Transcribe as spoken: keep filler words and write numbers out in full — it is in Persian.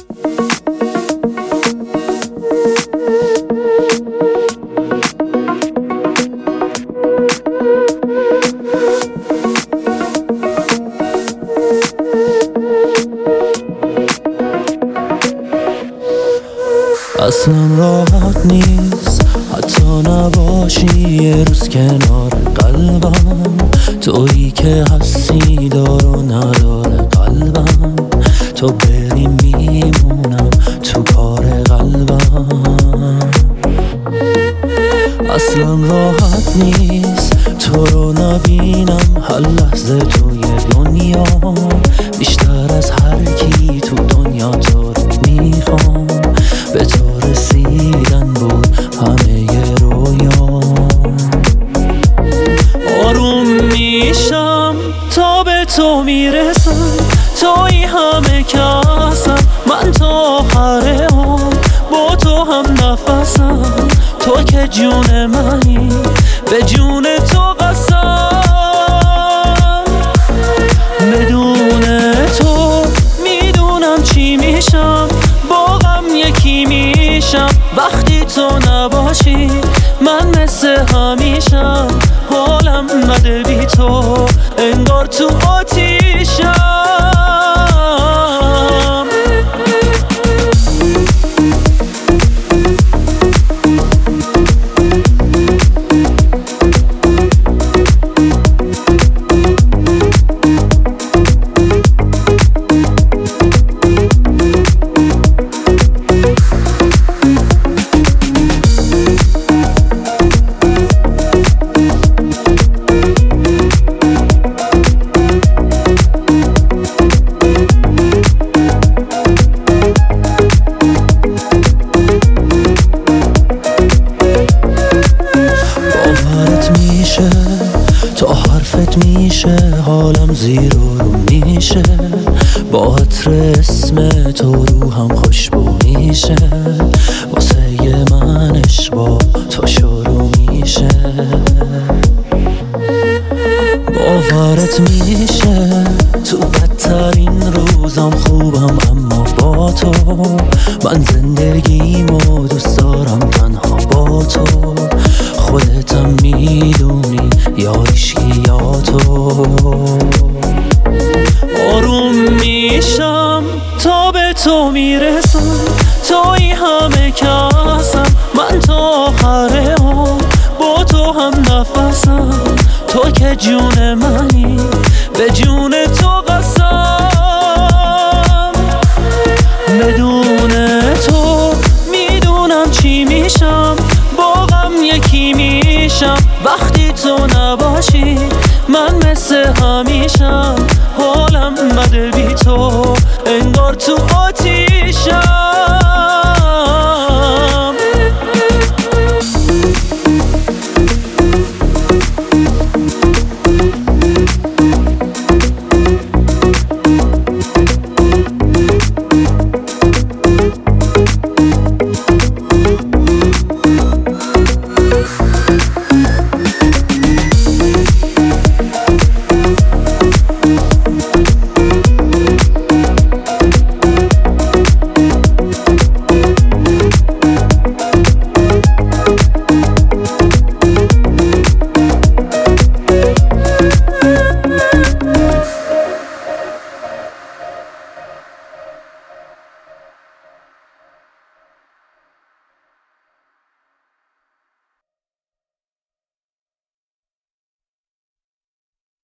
اصلا راحت نیست حتی نباشی یه روز کنار قلبم، تویی که هستی دار و نداره قلبم، تو بری میمونم تو کار قلبم. اصلا راحت نیست تو رو نبینم هر لحظه توی دنیا، بیشتر از هر کی تو دنیا تو رو میخوام، به تو رسیدن بود همه ی رویا. آروم میشم تا به تو میرسم، توی همه کسم، من تا آخر عمر با تو هم نفسم، تو که جون منی به جون تو قسم. بدون تو میدونم چی میشم، با غم یکی میشم، وقتی تو نباشی من مثل همیشم، حالم بده بی تو انگار تو آتیشم. تا حرفت میشه حالم زیر و رو میشه، با عطر اسم تو روحم خوشبو میشه، واسه منش با تو شروع میشه. باورت میشه تو بدترین روزم خوبم، اما با تو من زندگیمو دوست دارم تنها با تو، خودتم میدونی یا عشقی یا تو. آروم میشم تا به تو میرسم، توی همه کسم، من تا آخر عمر با تو هم نفسم، تو که جون منی به جون تو قسم. بدون تو میدونم چی میشم، با غم یکی میشم، وقتی تو نباشی من مثل همیشم، حالم بده بی تو انگار تو آتیشم.